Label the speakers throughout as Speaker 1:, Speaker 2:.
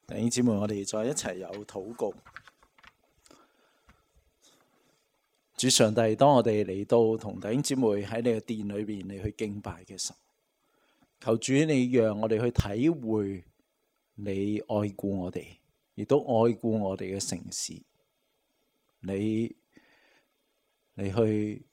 Speaker 1: 弟兄姊妹，我哋再一齊有禱告。主上帝，當我哋嚟到同弟兄姊妹喺你嘅殿裏邊嚟去敬拜嘅時候，求主你讓我哋去體會你愛顧我哋，亦都愛顧我哋嘅城市。你去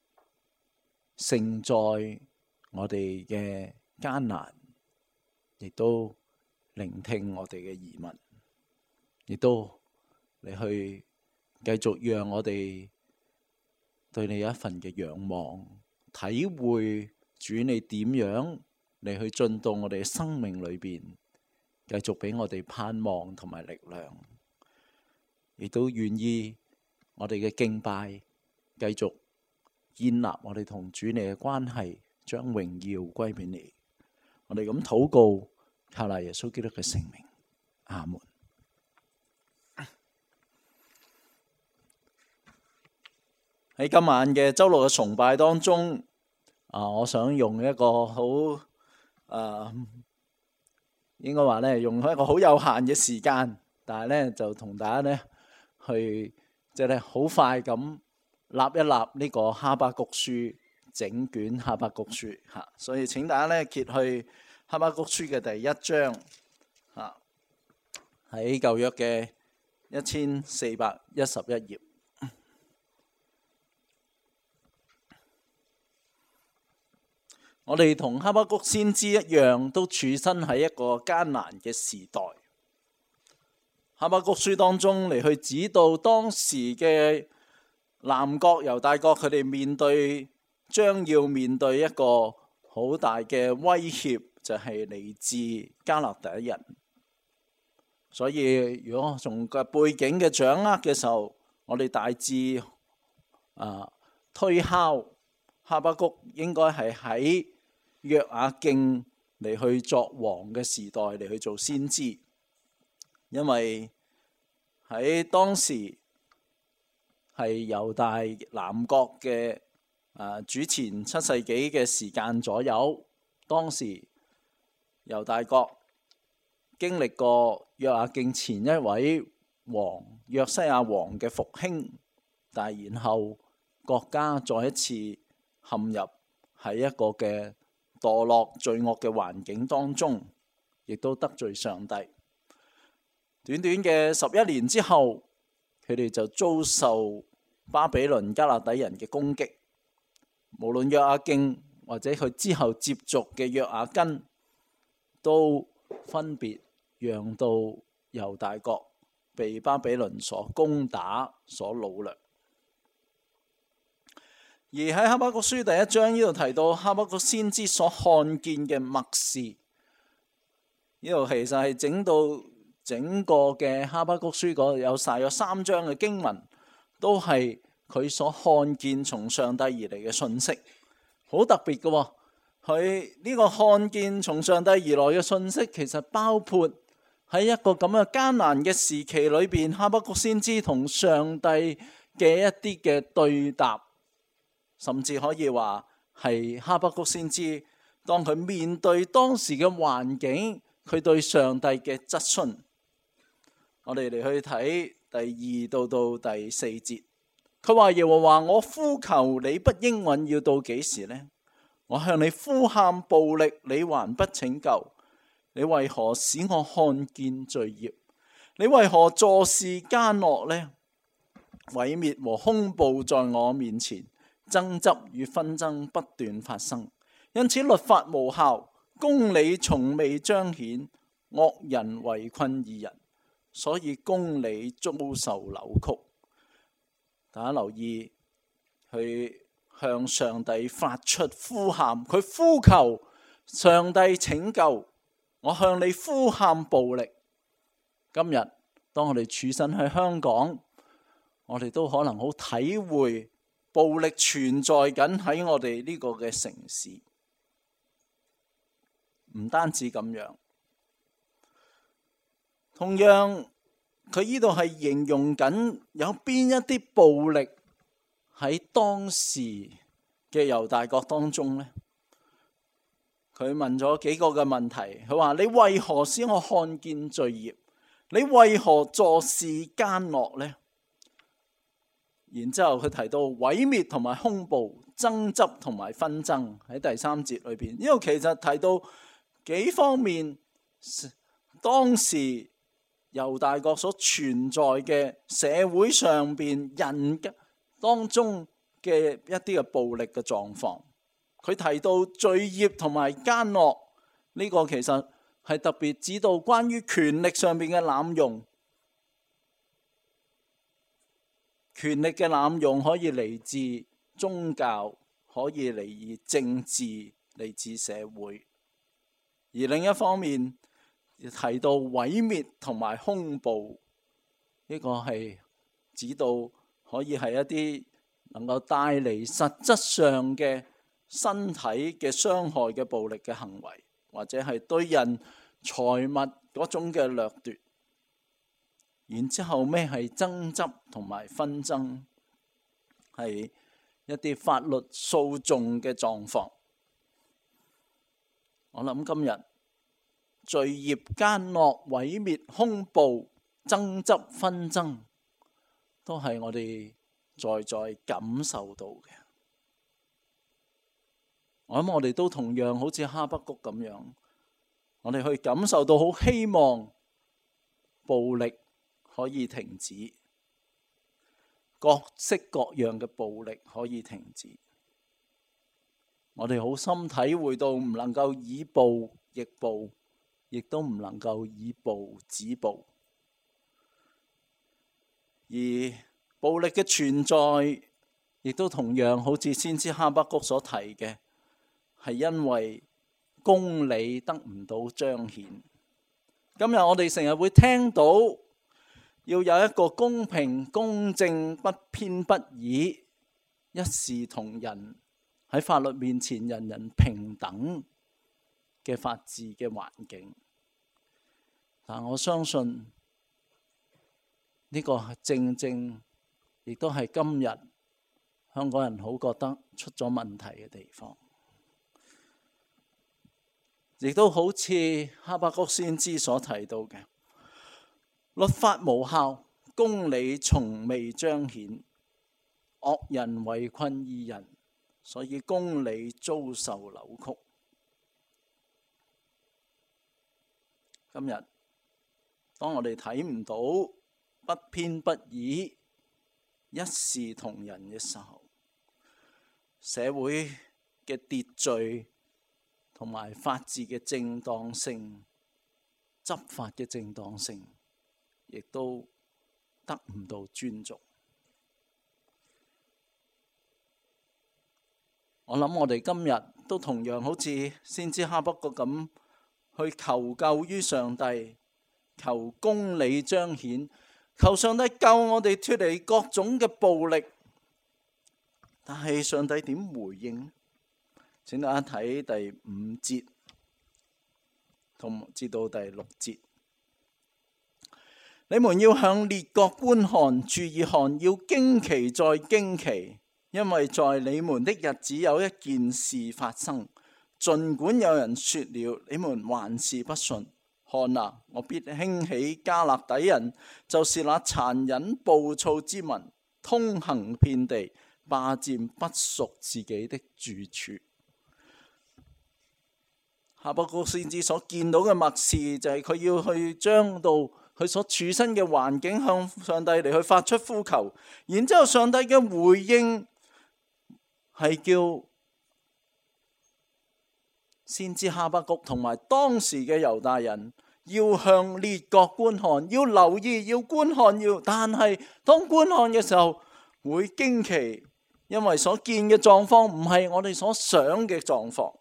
Speaker 1: 承載我哋嘅艱難，亦都聆聽我哋嘅疑問，亦都你去繼續讓我哋對你有一份嘅仰望，體會主你點樣你去進到我哋嘅生命裏邊，繼續俾我哋盼望同埋力量，亦都願意我哋嘅敬拜繼續建立我哋同主你嘅關係，將榮耀歸俾你。我哋咁禱告，靠賴耶穌基督嘅聖名，阿門。喺今晚嘅周六嘅崇拜當中，我想用一個好應該話咧，用一個好有限嘅時間，但係咧就同大家咧去即係咧好快咁立一立呢個哈巴谷書，整卷哈巴谷書嚇。所以請大家咧揭去哈巴谷書嘅第一章嚇，喺舊約嘅1411頁。我哋同哈巴谷先知一樣，都處身喺一個艱難嘅時代。哈巴谷書當中嚟去指導當時嘅南國猶大國，佢哋將要面對一個好大嘅威脅，就係嚟自迦勒底人。所以如果從個背景嘅掌握嘅時候，我哋大致推敲哈巴谷應該係喺約雅敬嚟去作王嘅時代嚟去做先知，因為喺當時係猶大南國嘅主前7世紀嘅時間左右，當時猶大國經歷過約雅敬前一位王約西亞王嘅復興，但係然後國家再一次陷入喺一個嘅墮落罪惡嘅環境當中，亦都得罪上帝。短短嘅11年之後，佢哋就遭受巴比倫迦勒底人嘅攻擊。無論約雅敬或者佢之後接續嘅約雅斤，都分別讓到猶大國被巴比倫所攻打、所擄掠。而喺哈巴谷書第一章呢度提到哈巴谷先知所看見嘅默示，呢度其實係整個嘅哈巴谷書嗰有晒咗3章嘅經文，都係佢所看見從上帝而嚟嘅信息，好特別嘅。佢呢個看見從上帝而來嘅信息，其實包括喺一個咁嘅艱難嘅時期裏邊，哈巴谷先知同上帝嘅一啲嘅對答。甚至可以話係哈巴谷先知，當佢面對當時嘅環境，佢對上帝嘅質詢。我哋嚟去睇第2到第4節，佢話耶和華，我呼求你不應允，要到幾時呢？我向你呼喊暴力，你還不拯救。你為何使我看見罪孽？你為何坐視奸惡呢？毀滅和兇暴在我面前，爭執與紛爭不斷發生，因此律法無效，公理從未彰顯，惡人圍困義人，所以公理遭受扭曲。大家留意，佢向上帝發出呼喊，佢呼求上帝拯救。我向你呼喊暴力。今日當我哋處身喺香港，我哋都可能好體會暴力存在緊喺我哋呢個嘅城市。唔單止咁樣，同樣佢呢度係形容緊有邊一啲暴力喺當時嘅猶大國當中呢？佢問咗幾個嘅問題，佢話：你為何使我看見罪孽？ 你為何坐視奸惡呢？然之後佢提到毀滅同埋兇暴、爭執同埋紛爭喺第3節裏邊。呢度其實提到幾方面，當時猶大國所存在嘅社會上邊人當中嘅一啲嘅暴力嘅狀況。佢提到罪孽同埋奸惡，呢個其實係特別指到關於權力上邊嘅濫用。權力嘅濫用可以嚟自宗教，可以嚟自政治，嚟自社會。而另一方面提到毀滅同埋兇暴，呢個係指到可以係一啲能夠帶嚟實質上嘅身體嘅傷害嘅暴力嘅行為，或者係對人財物嗰種嘅掠奪。然之後咩係爭執同埋紛爭，係一啲法律訴訟嘅狀況。我諗今日罪孽奸惡、毀滅、兇暴、爭執、紛爭，都係我哋在感受到嘅。我諗我哋都同樣好似哈巴谷咁樣，我哋去感受到好希望暴力可以停止，各式各樣嘅暴力可以停止。我哋好深體會到唔能夠以暴易暴，亦都唔能夠以暴止暴。而暴力嘅存在，亦都同樣好似先知哈巴谷所提嘅，係因為公理得唔到彰顯。今日我哋成日會聽到要有一個公平、公正、不偏不倚、一視同仁，喺法律面前人人平等嘅法治嘅環境。但我相信呢個正正亦都係今日香港人好覺得出咗問題嘅地方。亦都好似哈巴谷先知所提到嘅，律法無效，公理從未彰顯，惡人圍困義人，所以公理遭受扭曲。今日當我哋睇唔到不偏不倚、一視同仁嘅時候，社會嘅秩序同埋法治嘅正當性、執法嘅正當性，亦都得唔到尊重。我諗我哋今日都同樣好似先知哈巴谷咁，去求救於上帝，求公理彰顯，求上帝救我哋脫離各種嘅暴力。但係上帝點回應？請大家睇第5節同至到第6節。你們要向列國觀看，注意看，要驚奇再驚奇，因為在你們的日子有一件事發生，儘管有人說了，你們還是不信。看啊，我必興起迦勒底人，就是那殘忍暴躁之民，通行遍地，霸佔不屬自己的住處。哈巴谷先知所見到嘅默示就係佢要去將到佢所處身嘅環境向上帝嚟去發出呼求，然之後上帝嘅回應係叫先知哈巴谷同埋當時嘅猶大人要向列國觀看，要留意，要觀看，但係當觀看嘅時候會驚奇，因為所見嘅狀況唔係我哋所想嘅狀況。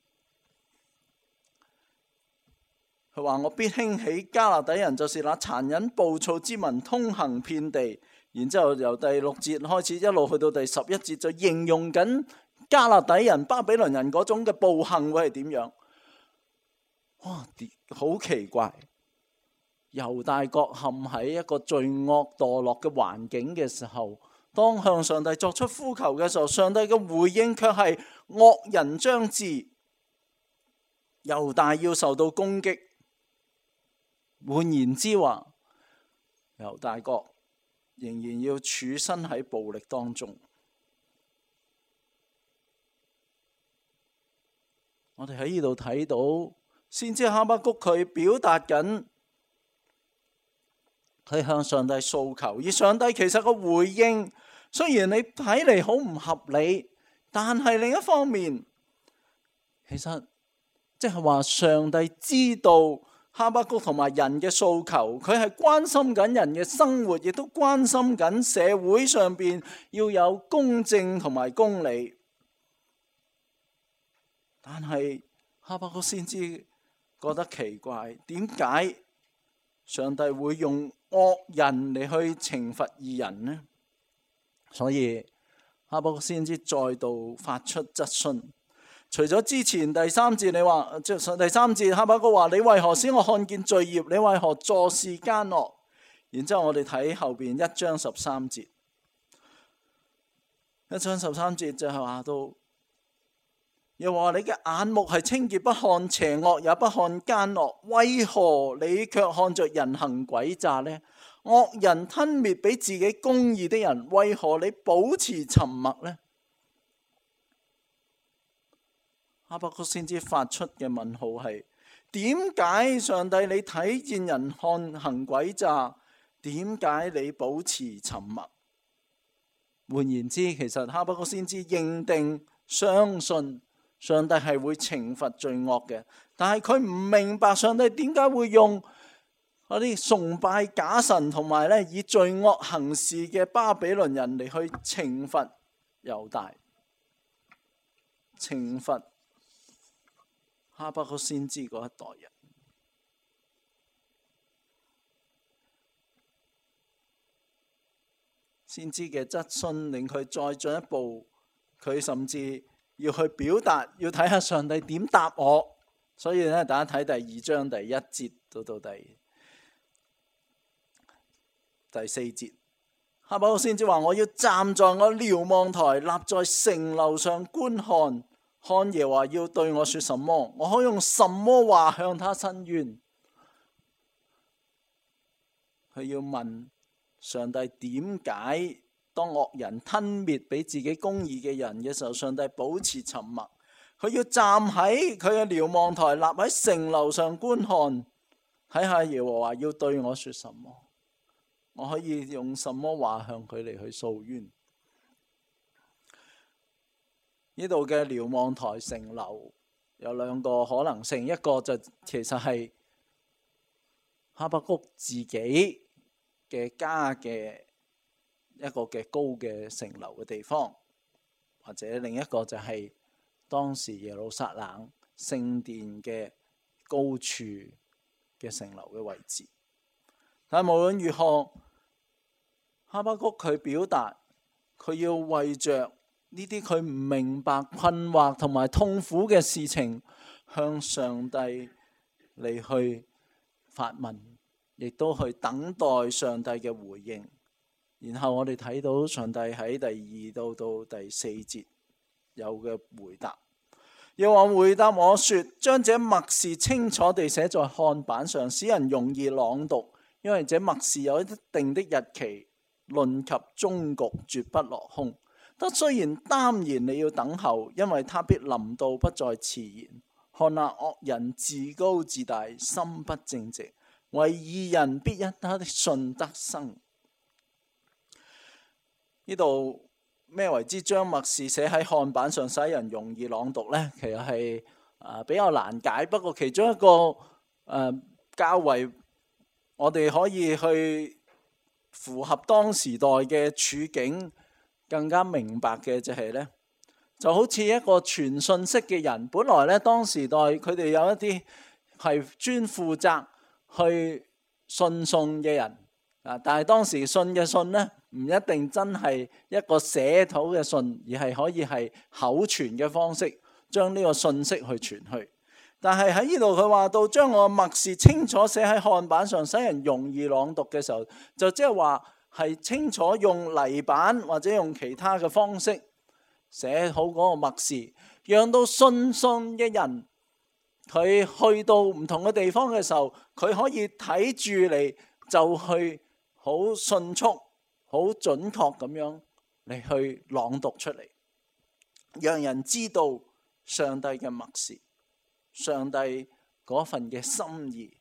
Speaker 1: 佢話我必興起迦勒底人，就是那殘忍暴躁之民，通行遍地。然之後由第6節開始一路去到第11節，就形容緊迦勒底人、巴比倫人嗰種嘅暴行會係點樣。哇，好奇怪！猶大國陷喺一個罪惡墮落嘅環境嘅時候，當向上帝作出呼求嘅時候，上帝嘅回應卻係惡人將至，猶大要受到攻擊。換言之話， 猶大國仍然要處身喺暴力當中。我哋喺呢度睇到，先知哈巴谷佢表達緊佢向上帝訴求，而上帝其實個回應雖然你睇嚟好唔合理，但係另一方面，其實即係話上帝知道哈巴谷同埋人嘅訴求，佢係關心緊人嘅生活，亦都關心緊社會上邊要有公正同埋公理。但係哈巴谷先知覺得奇怪，點解上帝會用惡人嚟去懲罰義人呢？所以哈巴谷先知再度發出質詢。除咗之前第三節你話，即係第三節哈巴谷話：你為何使我看見罪孽？你為何坐視奸惡？然之後我哋睇後邊1章13節。1章13節就係話到，又話你嘅眼目係清潔，不看邪惡，也不看奸惡，為何你卻看着人行詭詐呢？惡人吞滅比自己公義的人，為何你保持沉默呢？哈巴谷先知發出嘅問號係：點解上帝你睇見人看行詭詐，點解你保持沉默？換言之，其實哈巴谷先知認定相信上帝係會懲罰罪惡嘅，但係佢唔明白上帝點解會用嗰啲崇拜假神同埋以罪惡行事嘅巴比倫人嚟去懲罰猶大，懲罰哈巴谷先知嗰一代人。先知嘅質詢令佢再進一步，佢甚至要去表達，要睇下上帝點答我。所以大家睇第2章第1節到第4節，哈巴谷先知話：我要站在我瞭望台，立在城樓上觀看，看耶和華要對我說什麼，我可用什麼話向他申冤？佢要問上帝點解當惡人吞滅比自己公義嘅人嘅時候，上帝保持沉默？佢要站喺佢嘅瞭望台，立喺城樓上觀看，睇下耶和華要對我說什麼，我可以用什麼話向佢嚟去訴冤？呢度嘅瞭望台城樓有兩個可能性，一個就其實係哈巴谷自己嘅家嘅一個嘅高嘅城樓嘅地方，或者另一個就係當時耶路撒冷聖殿嘅高處嘅城樓嘅位置。但係無論如何，哈巴谷佢表達佢要為着呢啲佢唔明白、困惑同埋痛苦嘅事情，向上帝嚟去發問，亦都去等待上帝嘅回應。然後我哋睇到上帝喺第2到第4節有嘅回答。耶和華回答我說：將這默示清楚地寫在看板上，使人容易朗讀，因為這默示有一定的日期，論及終局，絕不落空。他雖然耽延，你要等候，因為他必臨到，不再遲延。看那惡人自高自大，心不正直，為義人必因他的信得生。呢度咩為之將默示寫喺看板上，使人容易朗讀呢？其實係比較難解。不過其中一個較為我哋可以去符合當時代嘅處境，更加明白嘅就係呢，就好似一個傳信息嘅人，本來呢，當時代佢哋有一啲係專負責去信送嘅人，但係當時信嘅信呢，唔一定真係一個寫土嘅信，而係可以係口傳嘅方式將呢個信息去傳去。但係喺呢度佢話到將我默示清楚寫喺看板上，使人容易朗讀嘅時候，就即係話係清楚用泥板或者用其他嘅方式寫好嗰個默示，讓到信嘅人佢去到唔同嘅地方嘅時候，佢可以睇住嚟就去好迅速、好準確咁樣嚟去朗讀出嚟，讓人知道上帝嘅默示，上帝嗰份嘅心意。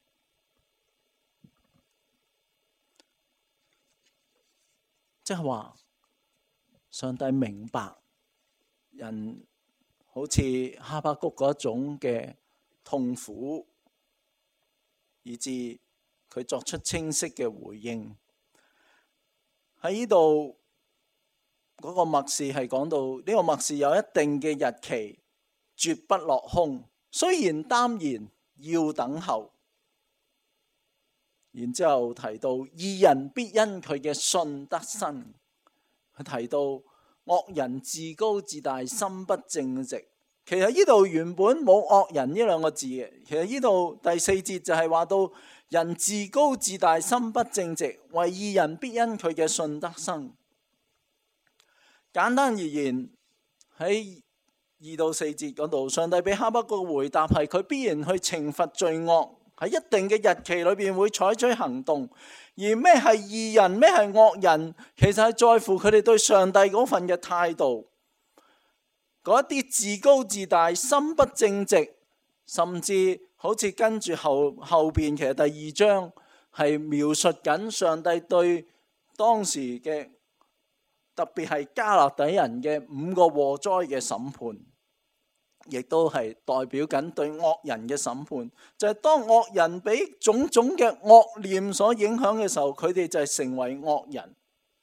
Speaker 1: 即係話，上帝明白人好似哈巴谷嗰種嘅痛苦，以致佢作出清晰嘅回應。喺呢度嗰個默示係講到呢個默示有一定嘅日期，絕不落空。雖然耽延，要等候。然之後提到義人必因佢嘅信得生。佢提到惡人自高自大，心不正直。其實呢度原本冇惡人呢兩個字嘅。其實呢度第四節就係話到人自高自大，心不正直，惟義人必因佢嘅信得生。簡單而言，喺2到4節嗰度，上帝俾哈巴谷嘅回答係佢必然去懲罰罪惡，喺一定嘅日期裏邊會採取行動。而咩係義人，咩係惡人，其實係在乎佢哋對上帝嗰份嘅態度。嗰一啲自高自大、心不正直，甚至好似跟住後邊，其實第2章係描述緊上帝對當時嘅特別係迦勒底人嘅5個禍災嘅審判，亦都係代表緊對惡人嘅審判。就係當惡人俾種種嘅惡念所影響嘅時候，佢哋就係成為惡人，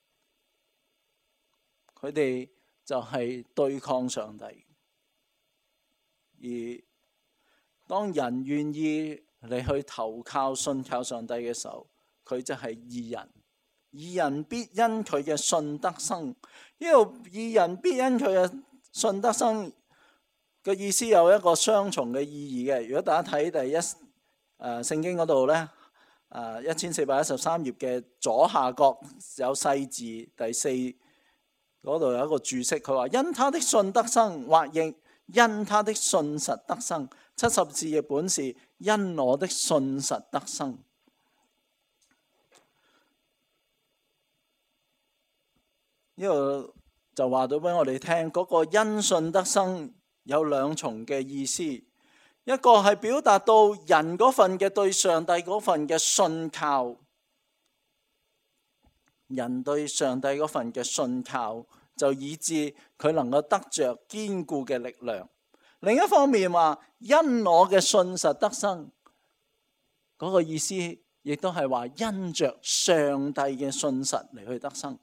Speaker 1: 佢哋就係對抗上帝。而當人願意嚟去投靠信靠上帝嘅時候，佢就係義人。義人必因佢嘅信得生。呢度義人必因佢嘅信得生嘅意思有一個雙重嘅意義嘅。如果大家睇第聖經嗰度呢，1413頁嘅左下角有細字第4嗰度有一個注釋，佢話因他的信得生，或亦因他的信實得生。70字嘅本是因我的信實得生。呢度就話到俾我哋聽，嗰個因信得生有2重嘅意思，一個係表達到人嗰份嘅對上帝嗰份嘅信靠，人對上帝嗰份嘅信靠，就以致佢能夠得着堅固嘅力量。另一方面話因我嘅信實得生，嗰個意思亦都係話因着上帝嘅信實嚟去得生。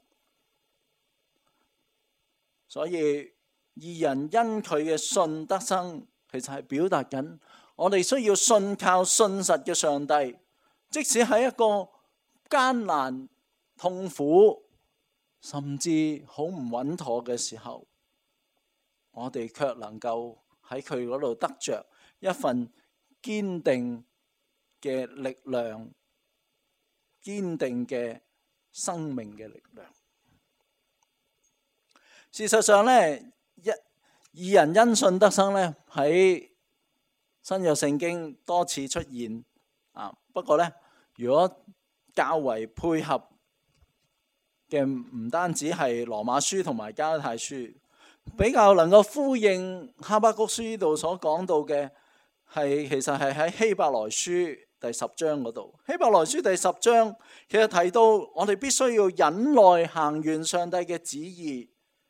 Speaker 1: 所以義人因佢嘅信得生，其實係表達緊我哋需要信靠信實嘅上帝，即使喺一個艱難、痛苦，甚至好唔穩妥嘅時候，我哋卻能夠喺佢嗰度得着一份堅定嘅力量，堅定嘅生命嘅力量。事實上呢，義人因信得生呢，喺新約聖經多次出現。不過呢，如果較為配合嘅唔單止係羅馬書同埋加拉太書，比較能夠呼應哈巴谷書呢度所講到嘅，其實係喺希伯來書第10章嗰度。希伯來書第10章其實提到我哋必須要忍耐行完上帝嘅旨意。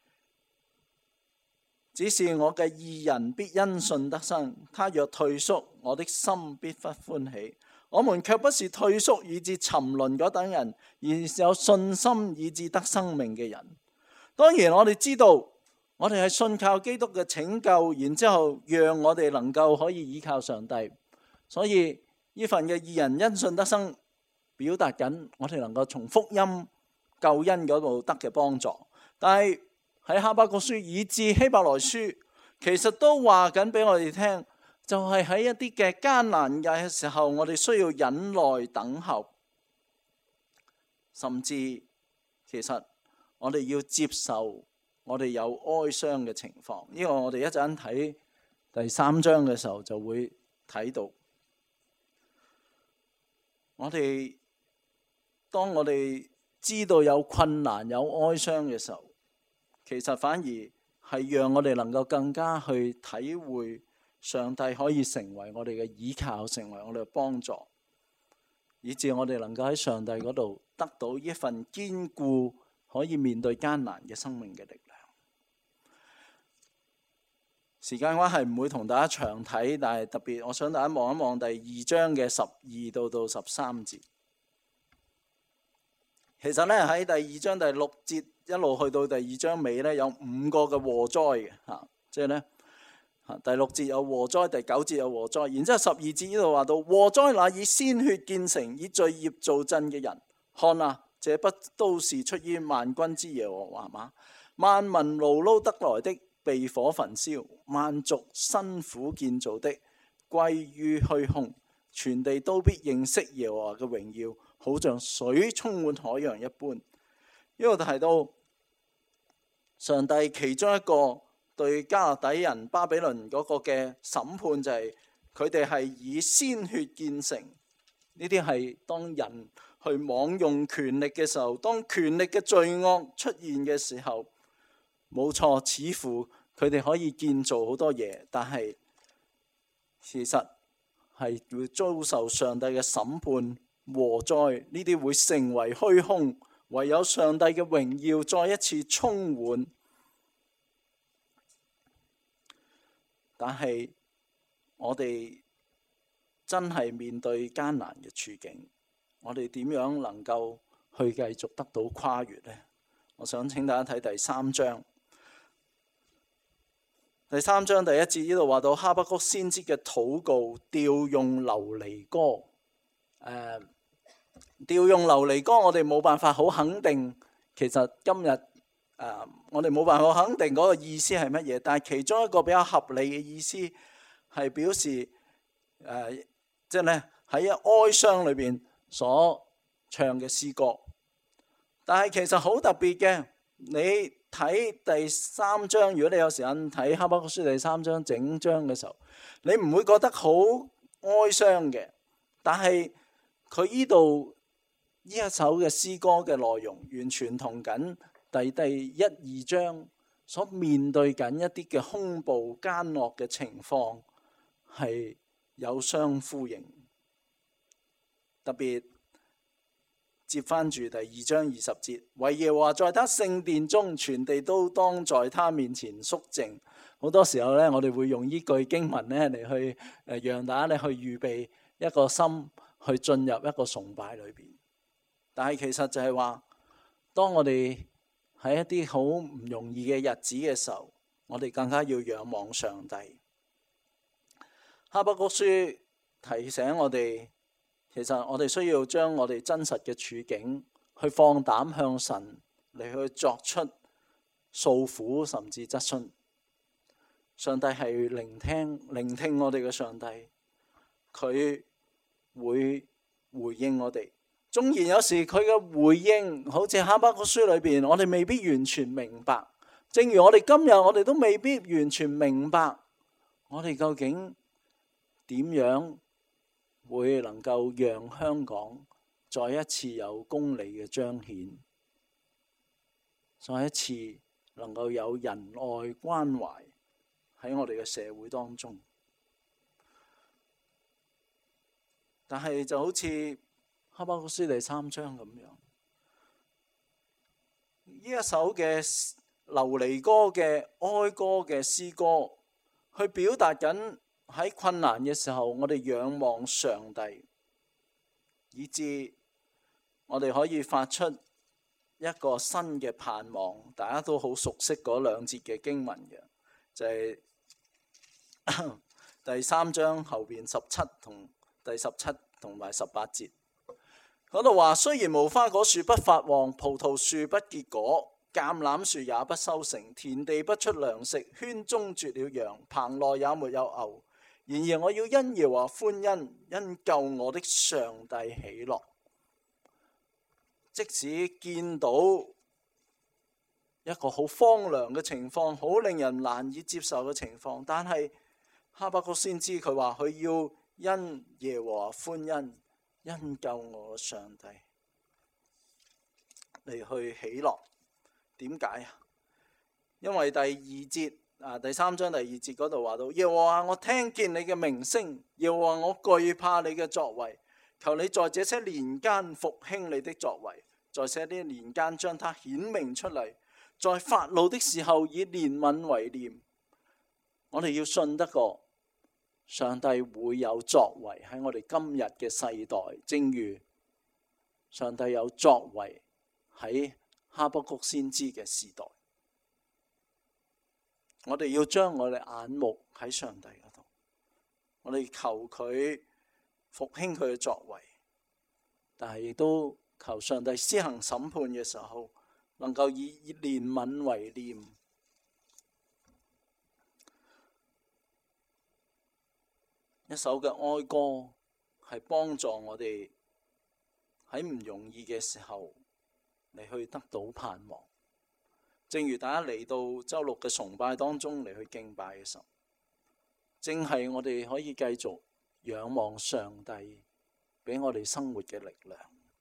Speaker 1: 只是我嘅義人必因信得生，他若退縮，我的心必不歡喜。我們卻不是退縮以致沉淪嗰等人，而是有信心以致得生命嘅人。當然我哋知道，我哋係信靠基督嘅拯救，然之後讓我哋能夠可以依靠上帝。所以呢份嘅義人因信得生，表達緊我哋能夠從福音救恩嗰度得嘅幫助。但係喺哈巴谷書以至希伯來書，其實都話緊俾我哋聽，就係喺一啲嘅艱難嘅時候，我哋需要忍耐等候，甚至其實我哋要接受我哋有哀傷嘅情況。呢個我哋一陣睇第3章嘅時候就會睇到。當我哋知道有困難有哀傷嘅時候，其實反而係讓我哋能夠更加去體會上帝可以成為我哋嘅依靠，成為我哋嘅幫助，以致我哋能夠喺上帝嗰度得到一份堅固，可以面對艱難嘅生命嘅力量。時間關係唔會同大家長睇，但係特別我想大家望一望第2章嘅12到13節。其實呢，喺第2章第6節一路去到第2章尾呢，有5個嘅禍災嘅，即係呢，第6節有禍災，第9節有禍災，然之後12節呢度話到禍災那以鮮血建城，以罪孽造鎮嘅人，看啊，這不都是出於萬軍之耶和華嗎？萬民勞碌得來的，被火焚燒，萬族辛苦建造的，歸於虛空。全地都必認識耶和華嘅榮耀，好像水充滿海洋一般。呢度提到上帝其中一個對迦勒底人巴比倫嗰個嘅審判，就係佢哋係以鮮血建城。呢啲係當人去妄用權力嘅時候，當權力嘅罪惡出現嘅時候，冇錯，似乎佢哋可以建造好多嘢，但係其實係會遭受上帝嘅審判禍災，呢啲會成為虛空，唯有上帝嘅榮耀再一次充滿。但係我哋真係面對艱難嘅處境，我哋點樣能夠去繼續得到跨越呢？我想請大家睇第3章。第3章第1節呢度話到哈巴谷先知嘅禱告，調用流離歌。調用流離歌，我哋冇辦法好肯定。其實今日我哋冇辦法肯定嗰個意思係乜嘢。但係其中一個比較合理嘅意思係表示即係咧喺哀傷裏邊所唱嘅詩歌。但係其實好特別嘅，你睇第3章，如果你有時間睇哈巴谷書第3章整章嘅時候，你唔會覺得好哀傷嘅。但係佢呢度呢一首嘅詩歌嘅內容，完全同緊第1、2章所面對緊一啲嘅恐怖奸惡嘅情況係有相呼應。特別接翻住第2章20節，惟耶和華在他聖殿中，全地都當在他面前肅靜。好多時候呢，我哋會用呢句經文呢嚟去讓大家去預備一個心去進入一個崇拜裏邊。但係其實就係話，當我哋喺一啲好唔容易嘅日子嘅時候，我哋更加要仰望上帝。哈巴谷書提醒我哋，其實我哋需要將我哋真實嘅處境去放膽向神嚟去作出訴苦，甚至質詢。上帝係聆聽我哋嘅上帝，佢會回應我哋。縱然有時佢嘅回應好似哈巴谷書裏邊，我哋未必完全明白。正如我哋今日，我哋都未必完全明白，我哋究竟點樣會能夠讓香港再一次有公理嘅彰顯，再一次能夠有仁愛關懷喺我哋嘅社會當中。但係就好似哈巴谷書第3章咁樣，呢一首嘅流離歌嘅哀歌嘅詩歌，去表達緊喺困難嘅時候，我哋仰望上帝，以致我哋可以發出一個新嘅盼望。大家都好熟悉嗰2節嘅經文嘅，就係第3章後邊17同第17同埋18節。嗰度話，雖然無花果樹不發旺，葡萄樹不結果，橄欖樹也不收成，田地不出糧食，圈中絕了羊，棚內也沒有牛。然而我要因耶和華歡欣，因救我的上帝喜樂。即使見到一個好荒涼嘅情況，好令人難以接受嘅情況，但係哈巴谷先知佢話佢要因耶和華歡欣，因救我的上帝。 嚟去喜樂。點解啊？因為第三章第二節嗰度話到，耶和華，我聽見你嘅名聲，耶和華，我懼怕你嘅作為。求你在這些年間復興你的作為，在這些年間將它顯明出嚟，在發怒的時候以憐憫為念。我哋要信得過上帝會有作為喺我哋今日嘅世代，正如上帝有作為喺哈巴谷先知嘅時代。我哋要將我哋眼目喺上帝嗰度，我哋求佢復興佢嘅作為，但係亦都求上帝施行審判嘅時候，能夠以憐憫為念。一首嘅哀歌係幫助我哋喺唔容易嘅時候嚟去得到盼望。正如大家嚟到周六嘅崇拜當中嚟去敬拜嘅時候，正係我哋可以繼續仰望上帝俾我哋生活嘅力量。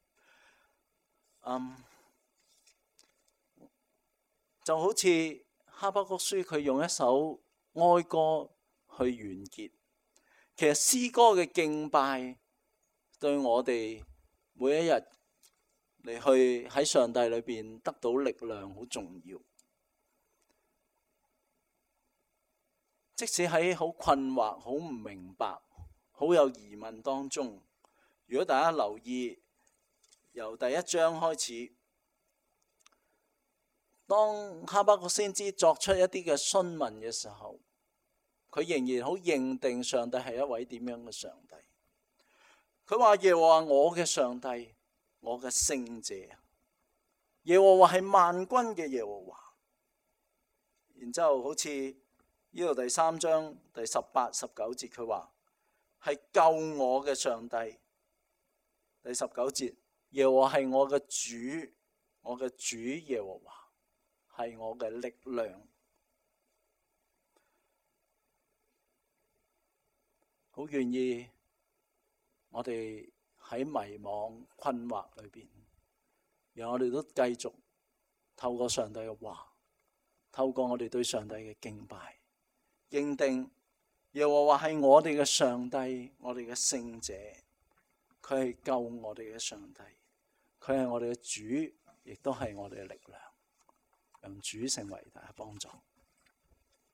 Speaker 1: 就好似哈巴谷書佢用一首哀歌去完結。其實詩歌嘅敬拜對我哋每一日嚟去喺上帝裏邊得到力量好重要。即使喺好困惑、好唔明白、好有疑問當中，如果大家留意由第一章開始，當哈巴谷先知作出一啲嘅詢問嘅時候，佢仍然好認定上帝係一位點樣嘅上帝。佢話耶和華我嘅上帝，我嘅聖者，耶和華係萬軍嘅耶和華。然之後好似呢度第三章第18、19節，佢話係救我嘅上帝。第19節，耶和華係我嘅主，我嘅主耶和華係我嘅力量。好願意我哋喺迷惘困惑裏邊，讓我哋都繼續透過上帝嘅話，透過我哋對上帝嘅敬拜，認定耶和華係我哋嘅上帝，我哋嘅聖者，佢係救我哋嘅上帝，佢係我哋嘅主，亦都係我哋嘅力量，讓主成為大家幫助。